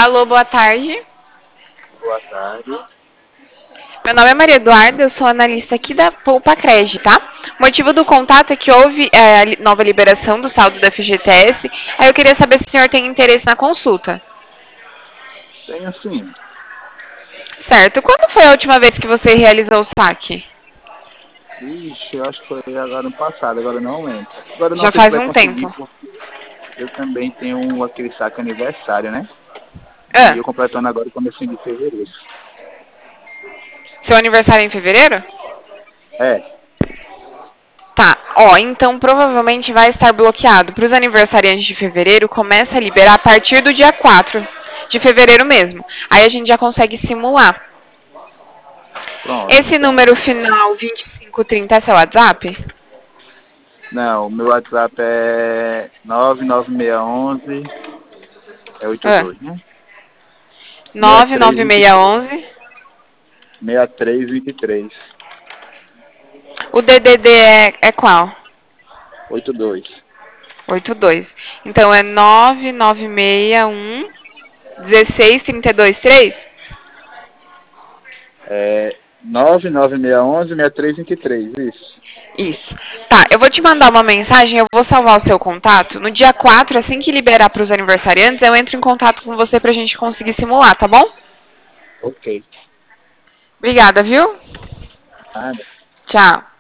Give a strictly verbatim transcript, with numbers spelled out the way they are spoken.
Alô, boa tarde. Boa tarde. Meu nome é Maria Eduarda, eu sou analista aqui da Poupa Cred, tá? O motivo do contato é que houve é, a li- nova liberação do saldo da F G T S, aí eu queria saber se o senhor tem interesse na consulta. Tenho sim. Certo. Quando foi a última vez que você realizou o saque? Ixi, eu acho que foi agora no passado, agora não lembro. Agora eu não Já sei se faz vai um conseguir, tempo. porque eu também tenho um, aquele saque aniversário, né? E Ah, eu completando agora o começo de fevereiro. seu aniversário é em fevereiro? É, Tá, ó, então provavelmente vai estar bloqueado. Para os aniversariantes de fevereiro, começa a liberar a partir do dia quatro de fevereiro mesmo. Aí a gente já consegue simular. pronto. Esse Então, número final vinte e cinco trinta é seu WhatsApp? não, o meu WhatsApp é nove nove seis um um, é oito Ah, dois, né? seis três vinte e três. nove nove seis um um. seis três vinte e três. O D D D é, é qual? oito dois. oitenta e dois. Então é nove nove seis um um seis três dois três? É nove nove seis um um, seis três vinte e três, isso. Isso. Tá, eu vou te mandar uma mensagem, eu vou salvar o seu contato. No dia quatro, assim que liberar para os aniversariantes, eu entro em contato com você pra gente conseguir simular, tá bom? Ok. Obrigada, viu? Nada. Tchau.